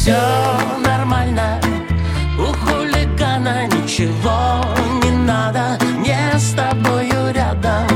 все нормально, у хулигана ничего не надо, мне с тобою рядом.